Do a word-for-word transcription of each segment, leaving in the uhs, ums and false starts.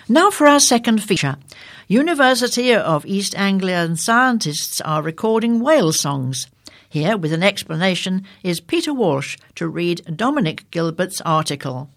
Now for our second feature. University of East Anglian scientists are recording whale songs. Here, with an explanation, is Peter Walsh to read Dominic Gilbert's article.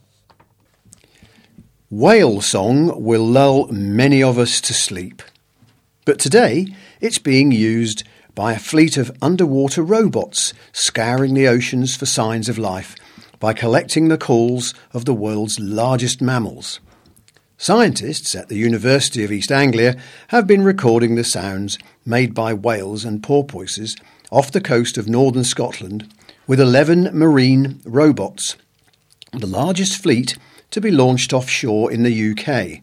Whale song will lull many of us to sleep. But today, it's being used by a fleet of underwater robots scouring the oceans for signs of life by collecting the calls of the world's largest mammals. Scientists at the University of East Anglia have been recording the sounds made by whales and porpoises off the coast of northern Scotland with eleven marine robots, the largest fleet to be launched offshore in the U K.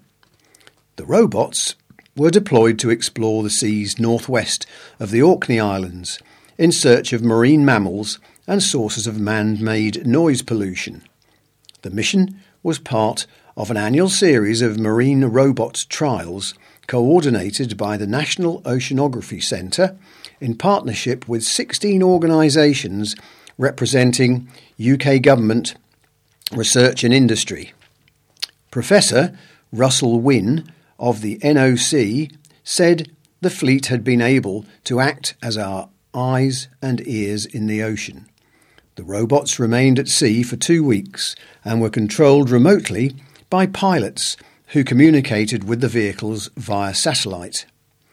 The robots were deployed to explore the seas northwest of the Orkney Islands in search of marine mammals and sources of man-made noise pollution. The mission was part of an annual series of marine robot trials coordinated by the National Oceanography Centre in partnership with sixteen organisations representing U K government, research and industry. Professor Russell Wynne of the N O C said the fleet had been able to act as our eyes and ears in the ocean. The robots remained at sea for two weeks and were controlled remotely by pilots who communicated with the vehicles via satellite.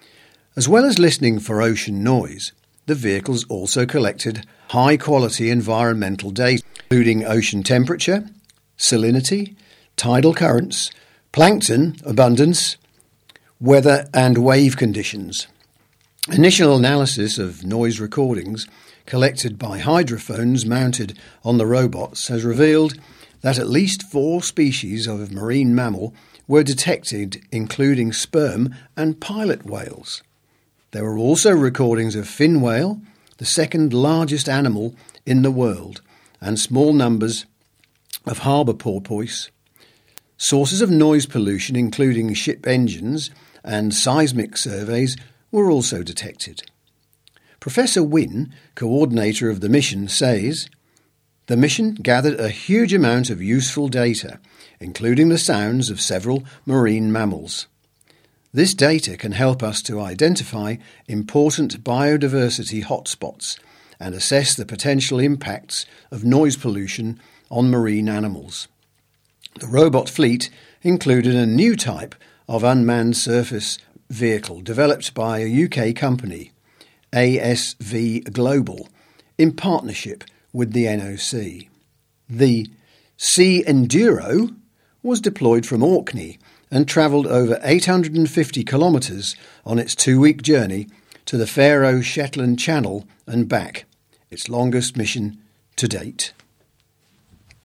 As well as listening for ocean noise, the vehicles also collected high-quality environmental data, including ocean temperature, salinity, tidal currents, plankton abundance, weather and wave conditions. Initial analysis of noise recordings collected by hydrophones mounted on the robots has revealed that at least four species of marine mammal were detected, including sperm and pilot whales. There were also recordings of fin whale, the second largest animal in the world, and small numbers of harbour porpoise. Sources of noise pollution, including ship engines and seismic surveys, were also detected. Professor Wynne, coordinator of the mission, says, "The mission gathered a huge amount of useful data, including the sounds of several marine mammals. This data can help us to identify important biodiversity hotspots and assess the potential impacts of noise pollution on marine animals." The robot fleet included a new type of unmanned surface vehicle developed by a U K company, A S V Global, in partnership with the N O C. The Sea Enduro was deployed from Orkney and travelled over eight hundred fifty kilometres on its two-week journey to the Faroe Shetland Channel and back, its longest mission to date.